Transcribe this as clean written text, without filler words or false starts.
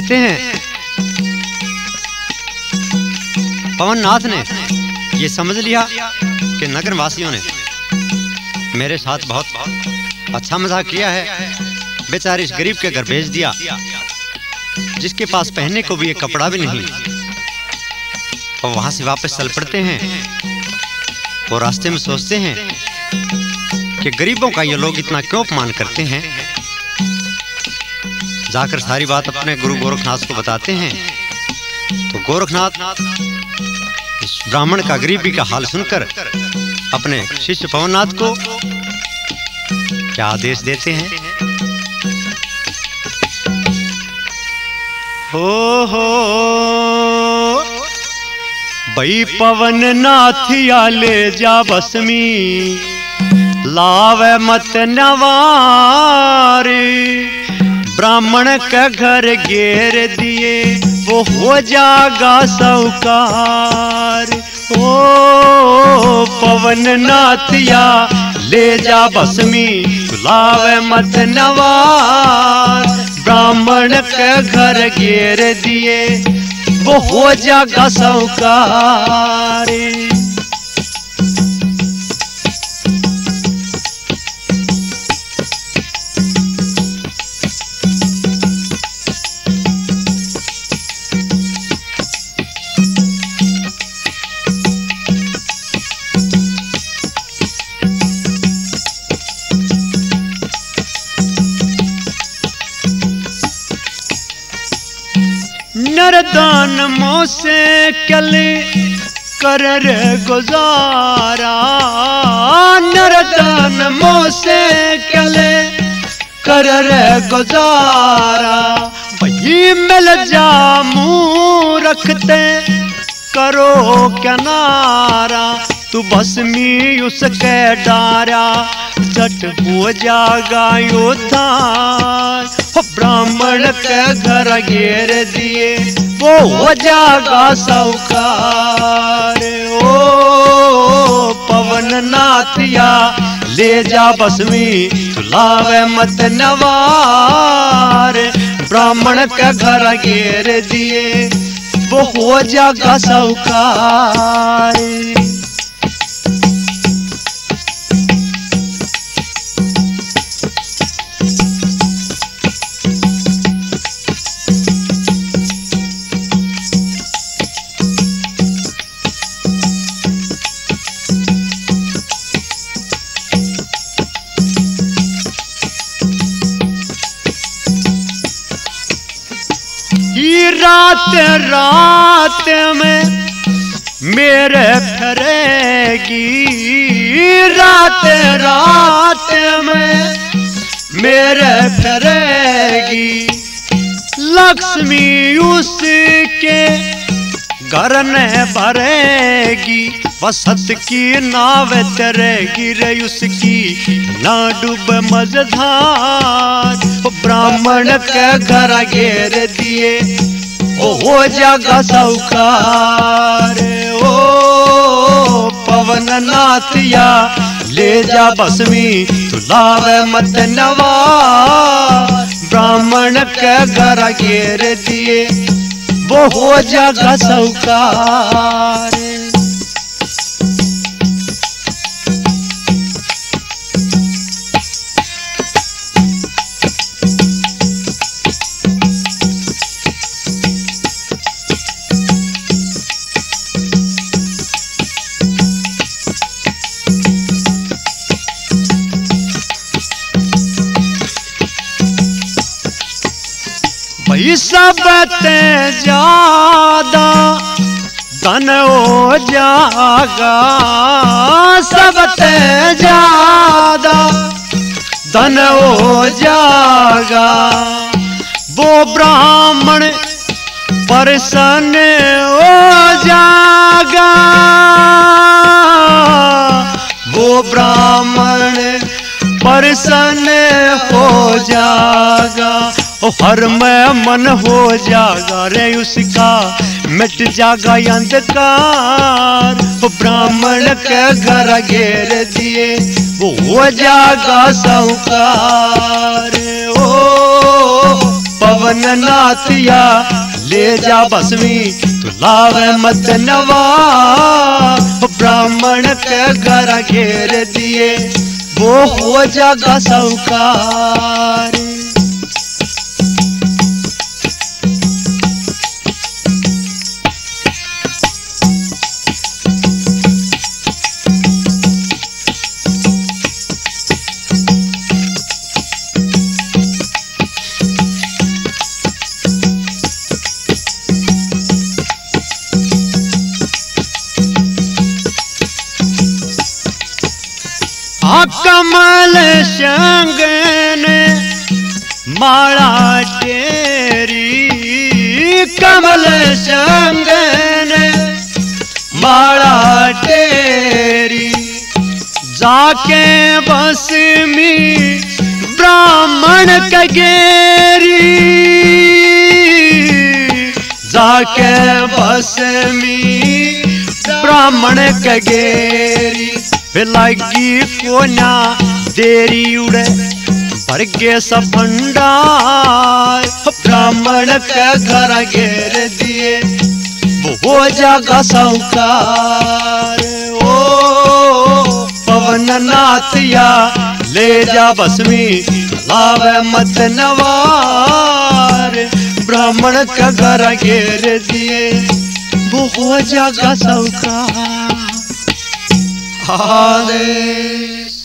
कहते हैं पवननाथ ने ये समझ लिया कि नगर वासियों ने मेरे साथ बहुत अच्छा मजाक किया है, बेचारे इस गरीब के घर भेज दिया जिसके पास पहनने को भी एक कपड़ा भी नहीं। और वहां से वापस चल पड़ते हैं और रास्ते में सोचते हैं कि गरीबों का ये लोग इतना क्यों अपमान करते हैं। जाकर सारी बात अपने गुरु गोरखनाथ को बताते हैं। तो गोरखनाथ इस ब्राह्मण का गरीबी का हाल सुनकर अपने शिष्य पवननाथ को क्या आदेश देते हैं। हो भाई पवननाथिया ले जा बसमी, लावे मत नवारी, ब्राह्मण का घर घेर दिए वो हो जागा साहूकार। ओ पवननाथिया ले जा बसमी, लावे मत नवार, ब्राह्मण का घर घेर दिए वो हो जागा साहूकार। नरदान मोसे कल कर गुजारा, नरदान मोसे कल कर गुजारा, वही मिल जा मुँह रखते करो किनारा, तू भस्मी उसके डारा झट हो जागा उद्धार। ब्राह्मण के घर घेर दिए वो हो जागा साहूकार। ओ पवननाथिया ले जा बसमी, तू लावे मत नवार, ब्राह्मण के घर घेर दिए वो हो जागा साहूकार। रात रात में मेरे फिरेगी, रात रात में मेरे फिरेगी, लक्ष्मी उसके घर ने भरेगी, वसत की नाव तरेगी रे उसकी ना डूब मझधार। ब्राह्मण के घर घेर दिए ओ हो जागा साहूकार। ओ पवननाथिया ले जा बसमी, तू लावे मत नवार, ब्राह्मण के घर घेर दिए वो हो जागा साहूकार। सबते ज्यादा धन हो जागा, सबते ज्यादा धन हो जागा, वो ब्राह्मण प्रसन्न हो जागा, वो ब्राह्मण प्रसन्न हो जागा। ओ हर में मन हो जागा रे उसका, मिट जागा अंधकार। ओ ब्राह्मण के घर घेर दिए वो हो जागा साहूकार। ओ पवन नाथिया ले जा बसमी तू लावे मत नवा। ब्राह्मण के घर घेर दिए वो हो जागा साहूकार। कमल संगन माला तेरी, कमल संगन माला तेरी। जाके बस में ब्राह्मण कगेरी, जाके बस में ब्राह्मण कगेरी। लगी कोना देरी उड़े भरगे सब भंडार। ब्राह्मण के घर घेर दिए वो जागा साहूकार। ओ पवन नाथिया ले जा बसमी लावे मत नवार। ब्राह्मण के घर घेर दिए वो हो जागा साहूकार। आदेश